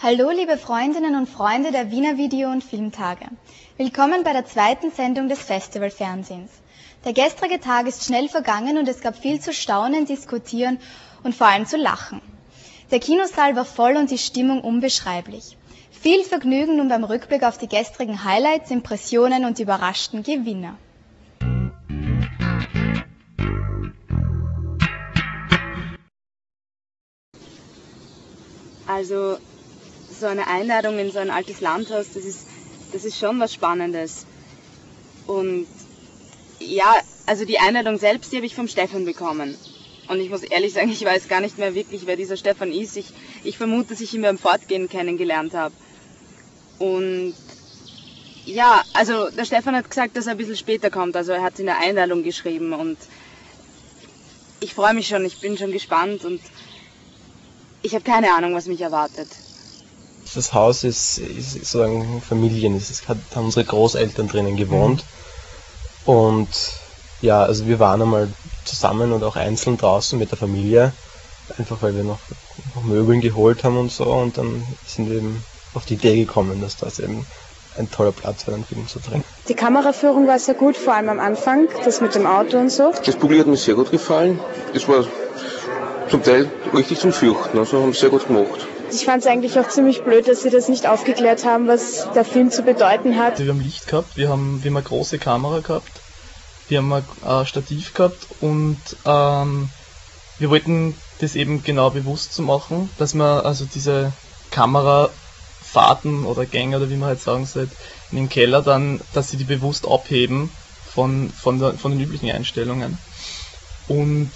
Hallo liebe Freundinnen und Freunde der Wiener Video- und Filmtage. Willkommen bei der zweiten Sendung des Festivalfernsehens. Der gestrige Tag ist schnell vergangen und es gab viel zu staunen, diskutieren und vor allem zu lachen. Der Kinosaal war voll und die Stimmung unbeschreiblich. Viel Vergnügen nun beim Rückblick auf die gestrigen Highlights, Impressionen und die überraschten Gewinner. Also so eine Einladung in so ein altes Landhaus, das ist schon was Spannendes. Und ja, also die Einladung selbst, die habe ich vom Stefan bekommen. Und ich muss ehrlich sagen, ich weiß gar nicht mehr wirklich, wer dieser Stefan ist. Ich vermute, dass ich ihn beim Fortgehen kennengelernt habe. Und ja, also der Stefan hat gesagt, dass er ein bisschen später kommt. Also er hat es in der Einladung geschrieben und ich freue mich schon, ich bin schon gespannt und ich habe keine Ahnung, was mich erwartet. Das Haus ist sozusagen Familien, es haben unsere Großeltern drinnen gewohnt. Und ja, also wir waren einmal zusammen und auch einzeln draußen mit der Familie, einfach weil wir noch Möbeln geholt haben und so, und dann sind wir eben auf die Idee gekommen, dass das eben ein toller Platz für einen Film zu drehen. Die Kameraführung war sehr gut, vor allem am Anfang, das mit dem Auto und so. Das Publikum hat mir sehr gut gefallen, das war zum Teil richtig zum Fürchten, also haben sie sehr gut gemacht. Ich fand es eigentlich auch ziemlich blöd, dass sie das nicht aufgeklärt haben, was der Film zu bedeuten hat. Wir haben Licht gehabt, wir haben eine große Kamera gehabt, wir haben ein Stativ gehabt und wir wollten das eben genau bewusst zu machen, dass man also diese Kamerafahrten oder Gänge oder wie man halt sagen soll, in den Keller dann, dass sie die bewusst abheben von den üblichen Einstellungen. Und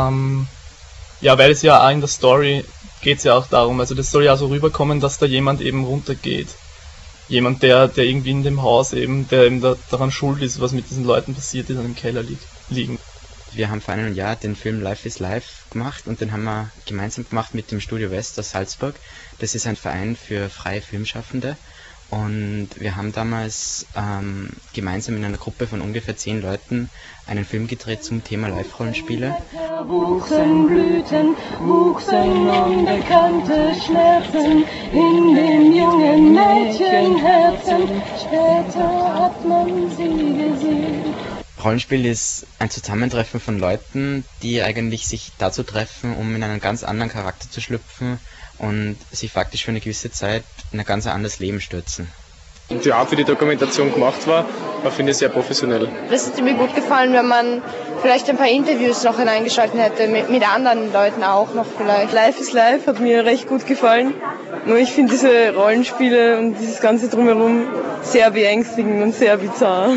ja, weil es ja auch in der Story geht es ja auch darum, also das soll ja so rüberkommen, dass da jemand eben runtergeht. Jemand, der irgendwie in dem Haus eben, der eben daran schuld ist, was mit diesen Leuten passiert, die dann im Keller liegen. Wir haben vor einem Jahr den Film Life is Life gemacht und den haben wir gemeinsam gemacht mit dem Studio West aus Salzburg. Das ist ein Verein für freie Filmschaffende. Und wir haben damals gemeinsam in einer Gruppe von ungefähr 10 Leuten einen Film gedreht zum Thema Live-Rollenspiele. Wuchsen Blüten, wuchsen unbekannte Schmerzen in dem jungen Mädchenherzen. Später hat man sie gesehen. Rollenspiel ist ein Zusammentreffen von Leuten, die eigentlich sich dazu treffen, um in einen ganz anderen Charakter zu schlüpfen und sich faktisch für eine gewisse Zeit in ein ganz anderes Leben stürzen. Die Art, wie die Dokumentation gemacht war, finde ich sehr professionell. Das hätte mir gut gefallen, wenn man vielleicht ein paar Interviews noch hineingeschaltet hätte, mit anderen Leuten auch noch vielleicht. Life is Life hat mir recht gut gefallen. Nur ich finde diese Rollenspiele und dieses Ganze drumherum sehr beängstigend und sehr bizarr.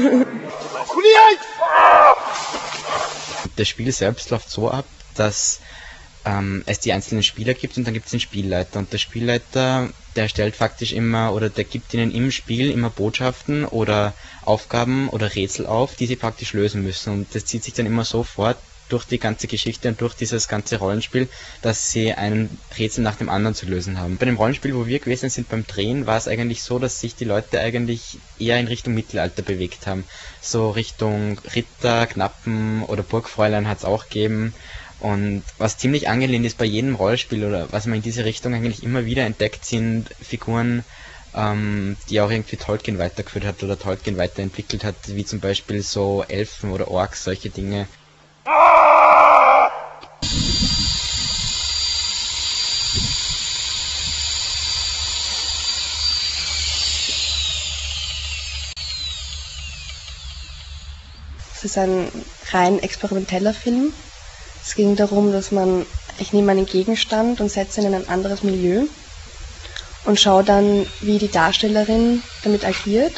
Das Spiel selbst läuft so ab, dass es die einzelnen Spieler gibt und dann gibt es den Spielleiter. Und der Spielleiter, der stellt faktisch immer, oder der gibt ihnen im Spiel immer Botschaften oder Aufgaben oder Rätsel auf, die sie praktisch lösen müssen. Und das zieht sich dann immer so fort durch die ganze Geschichte und durch dieses ganze Rollenspiel, dass sie ein Rätsel nach dem anderen zu lösen haben. Bei dem Rollenspiel, wo wir gewesen sind beim Drehen, war es eigentlich so, dass sich die Leute eigentlich eher in Richtung Mittelalter bewegt haben. So Richtung Ritter, Knappen oder Burgfräulein hat es auch gegeben. Und was ziemlich angelehnt ist bei jedem Rollenspiel oder was man in diese Richtung eigentlich immer wieder entdeckt, sind Figuren, die auch irgendwie Tolkien weitergeführt hat oder Tolkien weiterentwickelt hat, wie zum Beispiel so Elfen oder Orks, solche Dinge. Es ist ein rein experimenteller Film. Es ging darum, dass ich nehme einen Gegenstand und setze ihn in ein anderes Milieu und schaue dann, wie die Darstellerin damit agiert.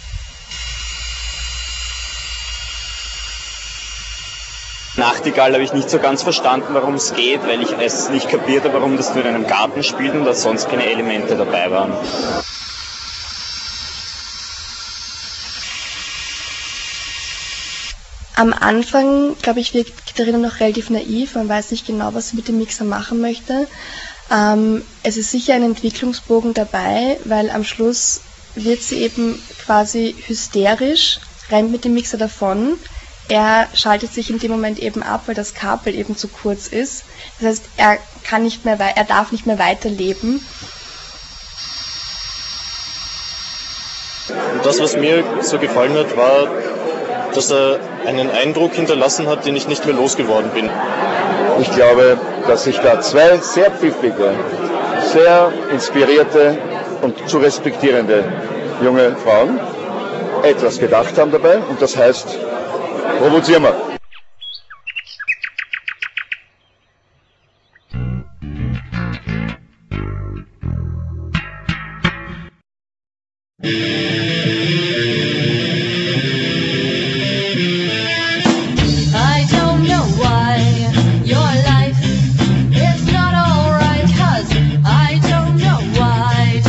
Nachtigall habe ich nicht so ganz verstanden, warum es geht, weil ich es nicht kapiert habe, warum das nur in einem Garten spielt und dass sonst keine Elemente dabei waren. Am Anfang, glaube ich, wirkt Katharina noch relativ naiv. Man weiß nicht genau, was sie mit dem Mixer machen möchte. Es ist sicher ein Entwicklungsbogen dabei, weil am Schluss wird sie eben quasi hysterisch, rennt mit dem Mixer davon. Er schaltet sich in dem Moment eben ab, weil das Kabel eben zu kurz ist. Das heißt, er darf nicht mehr weiterleben. das, was mir so gefallen hat, war, dass er einen Eindruck hinterlassen hat, den ich nicht mehr losgeworden bin. Ich glaube, dass sich da zwei sehr pfiffige, sehr inspirierte und zu respektierende junge Frauen etwas gedacht haben dabei, und das heißt, provozieren wir. I don't know why your life is not alright, 'cause I don't know why,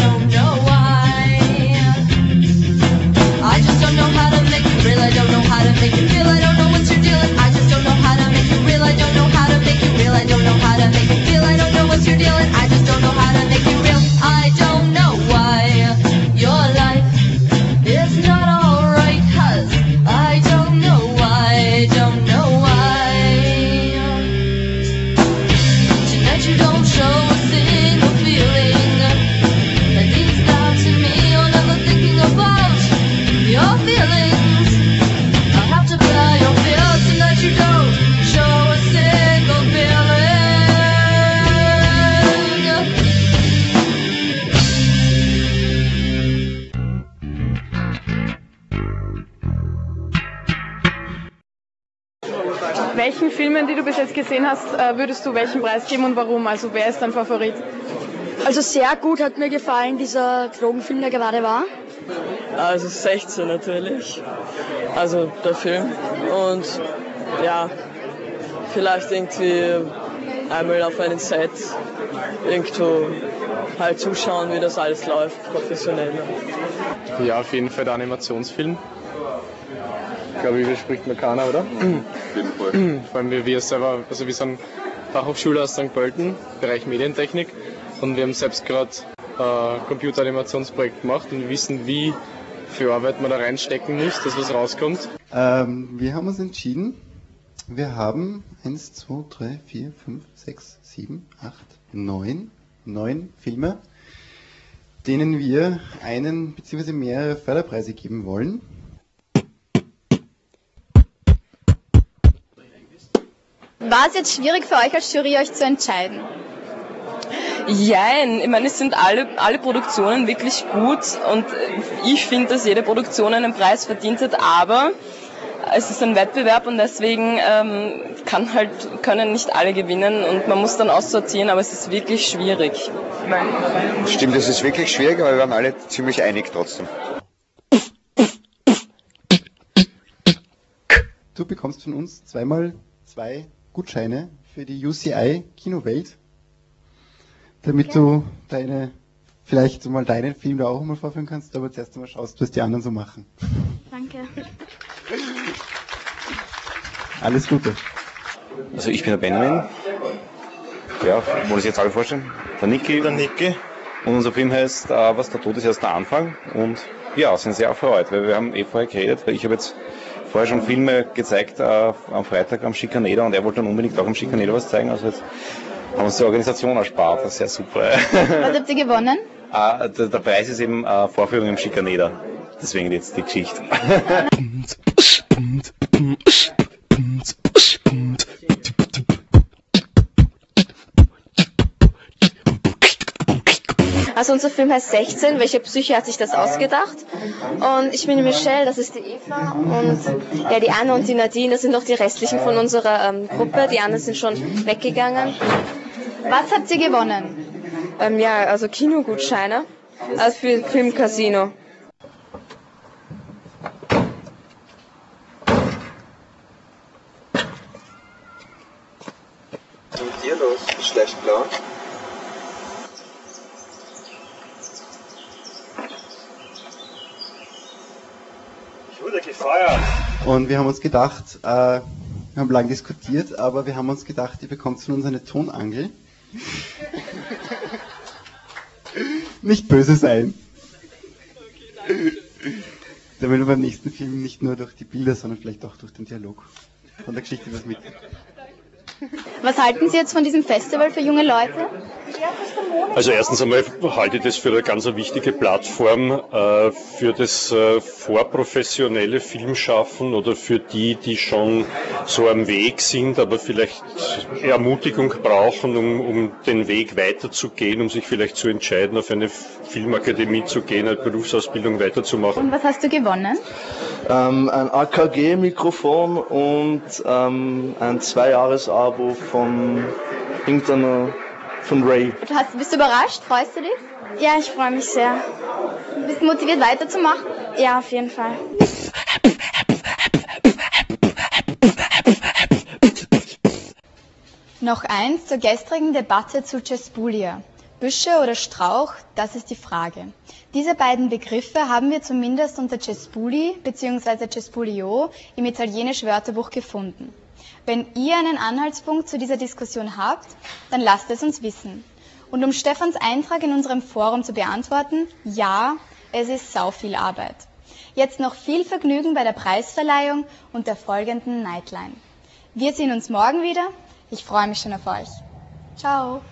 I just don't know how to make you real, I don't know how to make you feel, I don't know what you're dealing, I just don't know how to make you real, I don't know how to make you real, I don't know how to make you feel, I don't know what you're dealing, I just don't know how to make you real, I don't know why your life is not alright, 'cause I don't know why, Tonight you don't show a single feeling that deep down to me you're never thinking about your feelings. I have to bear your fears tonight you don't show a single feeling. Welchen Filmen, die du bis jetzt gesehen hast, würdest du welchen Preis geben und warum? Also wer ist dein Favorit? Also sehr gut hat mir gefallen, dieser Drogenfilm, der gerade war. Also 16 natürlich, also der Film, und ja, vielleicht irgendwie einmal auf einem Set irgendwo halt zuschauen, wie das alles läuft, professionell. Ja, auf jeden Fall der Animationsfilm. Ich glaube, überspricht mir keiner, oder? Auf jeden Fall. Vor allem wir selber, also wir sind Fachhochschule aus St. Pölten, Bereich Medientechnik, und wir haben selbst gerade Computeranimationsprojekt gemacht und wir wissen, wie viel Arbeit man da reinstecken muss, dass was rauskommt. Wir haben uns entschieden, wir haben 1, 2, 3, 4, 5, 6, 7, 8, 9 Filme, denen wir einen bzw. mehrere Förderpreise geben wollen. War es jetzt schwierig für euch als Jury, euch zu entscheiden? Jein, ich meine, es sind alle Produktionen wirklich gut und ich finde, dass jede Produktion einen Preis verdient hat, aber es ist ein Wettbewerb und deswegen können nicht alle gewinnen und man muss dann aussortieren, aber es ist wirklich schwierig. Stimmt, es ist wirklich schwierig, aber wir waren alle ziemlich einig trotzdem. Du bekommst von uns 2x2 Gutscheine für die UCI Kinowelt, damit du vielleicht mal deinen Film da auch mal vorführen kannst, aber zuerst einmal schaust, was die anderen so machen. Danke. Alles Gute. Also ich bin der Benjamin. Ja, wollen Sie jetzt alle vorstellen? Der Niki. Und unser Film heißt Was der Tod ist erst der Anfang. Und ja, sind sehr erfreut, weil wir haben vorher geredet, weil ich habe jetzt vorher schon Filme gezeigt am Freitag am Schikaneder und er wollte dann unbedingt auch am Schikaneder was zeigen. Also jetzt haben wir uns die Organisation erspart. Das ist sehr super. Was habt ihr gewonnen? Der Preis ist eben Vorführung im Schikaneder. Deswegen jetzt die Geschichte. Also unser Film heißt 16, welche Psyche hat sich das ausgedacht? Und ich bin die Michelle, das ist die Eva und ja, die Anna und die Nadine, das sind noch die restlichen von unserer Gruppe, die anderen sind schon weggegangen. Was habt ihr gewonnen? Ja, also Kinogutscheine für Filmcasino. Was ist mit dir los? Schlecht blau? Ich wurde gefeuert. Und wir haben uns gedacht, wir haben lange diskutiert, aber wir haben uns gedacht, ihr bekommt von uns eine Tonangel. Nicht böse sein. Damit wir beim nächsten Film nicht nur durch die Bilder, sondern vielleicht auch durch den Dialog von der Geschichte was mit. Was halten Sie jetzt von diesem Festival für junge Leute? Also erstens einmal halte ich das für eine ganz wichtige Plattform für das vorprofessionelle Filmschaffen oder für die, die schon so am Weg sind, aber vielleicht Ermutigung brauchen, um den Weg weiterzugehen, um sich vielleicht zu entscheiden, auf eine Filmakademie zu gehen, eine Berufsausbildung weiterzumachen. Und was hast du gewonnen? Ein AKG-Mikrofon und ein 2-Jahres-Abo von Ray. Bist du überrascht? Freust du dich? Ja, ich freue mich sehr. Bist du motiviert weiterzumachen? Ja, auf jeden Fall. Noch eins zur gestrigen Debatte zu Cespulia. Büsche oder Strauch, das ist die Frage. Diese beiden Begriffe haben wir zumindest unter Cespuli bzw. Cespulio im italienischen Wörterbuch gefunden. Wenn ihr einen Anhaltspunkt zu dieser Diskussion habt, dann lasst es uns wissen. Und um Stefans Eintrag in unserem Forum zu beantworten, ja, es ist sau viel Arbeit. Jetzt noch viel Vergnügen bei der Preisverleihung und der folgenden Nightline. Wir sehen uns morgen wieder. Ich freue mich schon auf euch. Ciao.